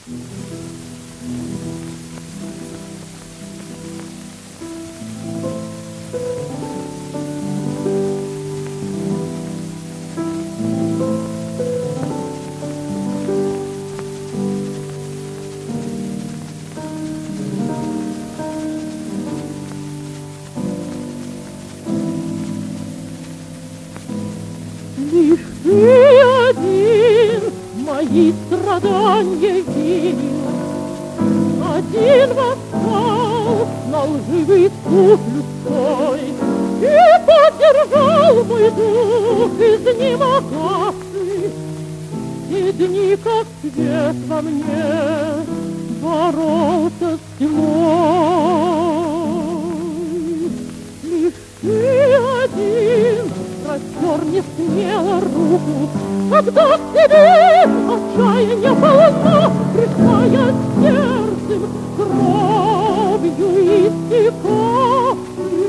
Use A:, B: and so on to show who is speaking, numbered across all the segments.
A: Лишь ты один мои страдания видел, один восстал на лживый суд людской и поддержал мой дух изнемогавший. Те дни, как свет во мне, боролся с тьмой. Лишь ты один простер не смело руку, когда к тебе отчаяние полно, пришла я сердцем кровью истекавшим,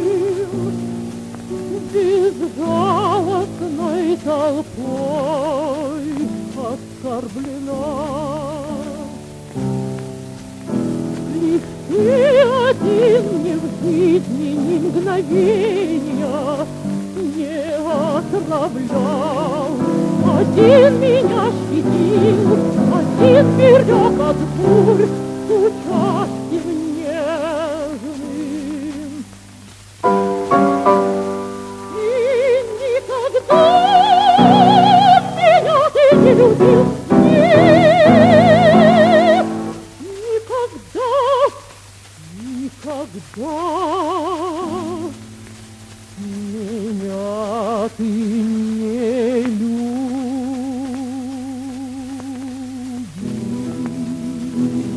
A: безжалостной толпой оскорблена. Лишь ты один мне в жизни ни мгновения не отравлял, один меня щадил, один берег от бурь с участием нежным. И никогда меня ты не любил, нет, никогда, никогда. Меня ты не любишь.